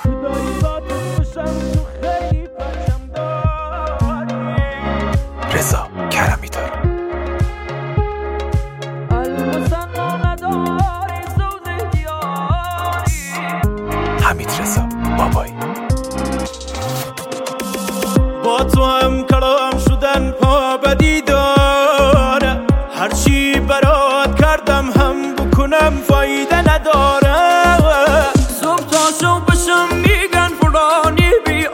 رضا کرمی داره. حمید رضا بابایی. با تو هم کلام شدن پا بدی داره، هرچی برات کردم هم بکنم فایده نداره. صبح تا شب بشم میگن فلانی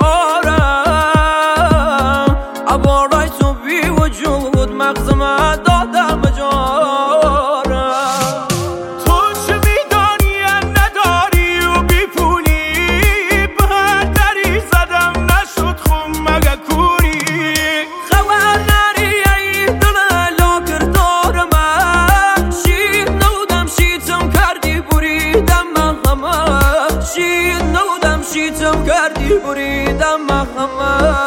بیارم، عبارای تو بی وجود مغزم دادم بجارم. تو چه میدانی نداری و بی پولی، به هر دری زدم نشد خون مگه کوری. خبر نری ای دل لا کردار من، شید نودم شیتم کردی بریدم من همه. شید نودم شیتم کردی بریدم من همه.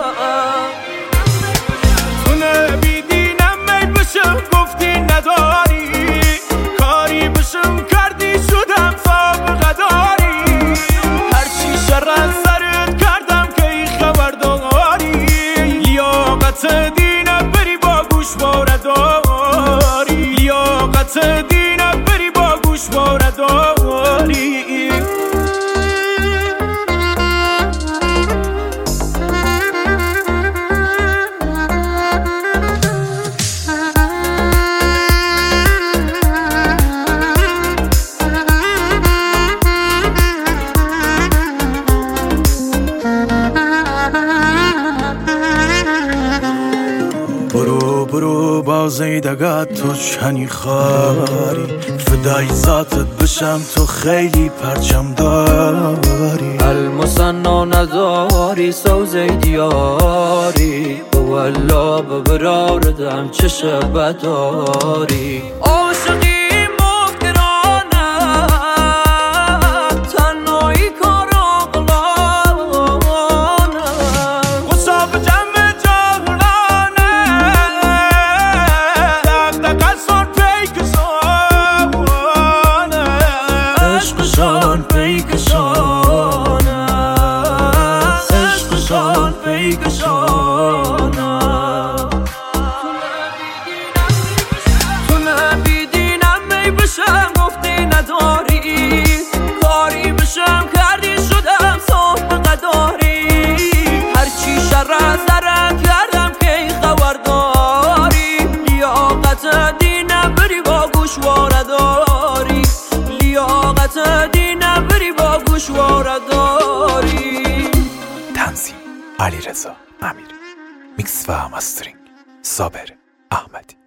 تو نبیدینم می بشم گفتی نداری، کاری بشم کردی شدم سابقه داری. هرچی شر از سرت کردم که ای خبر داری، لیاقت دینه بری با گوش بارداری. لیاقت دینه بری با گوش بارداری. برو برو بازی دگت تو چنی خاری، فدای ذاتت بشم تو خیلی پرچم داری. المصنع نداری سوزه دیاری، والا ببراردم چه شبه داری. عاشقی مفترانه تنهایی کار عقلانه، غصه به جمع جهلانه دقدقه سر پیکشانه. عشقشان پیکشانه، عشقشان پیکشانه. تو نبیدینم می بشم گفتی نداری، کاری بشم کردی شدم سابقه داری. هرچی شر از سرت کردم که ای خبر داری، لیاقت دینه بری با گوشواره داری. لیاقت دینه بری با گوشواره داری. تنظیم علیرضا امیری، میکس و مسترینگ صابر احمدی.